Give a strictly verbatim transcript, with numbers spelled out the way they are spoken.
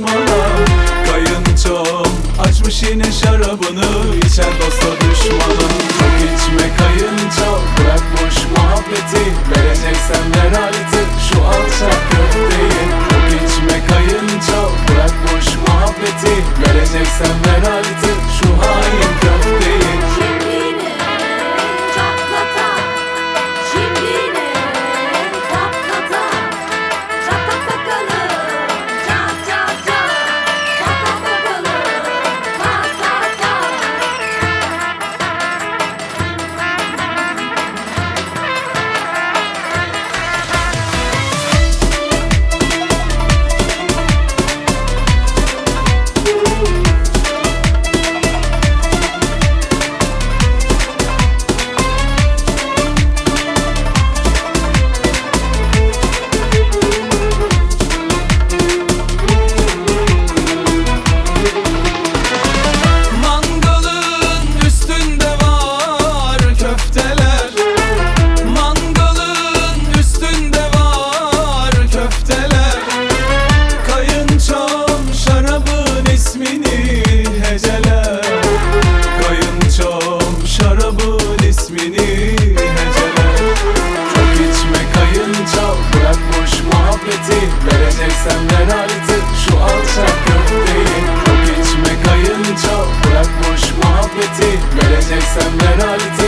düşmana. Kayınçom açmış yine şarabını, içer dosta düşmana. Çok içme kayınço, bırak boş muhabbeti, vereceksen ver artık şu alçak köfteyi. Çok içme kayınço, bırak boş muhabbeti, vereceksen ver artık şu hain köfteyi. Şimdine çatlata, şimdine patlata, çatlak bakalım, çat çat çat, patlak bakalım, patlata. Mangalın üstünde var köfteler, mangalın üstünde var köfteler. Kayınçom şarabın ismini heceler, kayınçom şarabın ismini heceler. Çok içme kayınço, bırak boş muhabbeti, vereceksen ver artık şu alçak köfteyi. Çok içme kayınço, bırak boş muhabbeti, vereceksen ver artık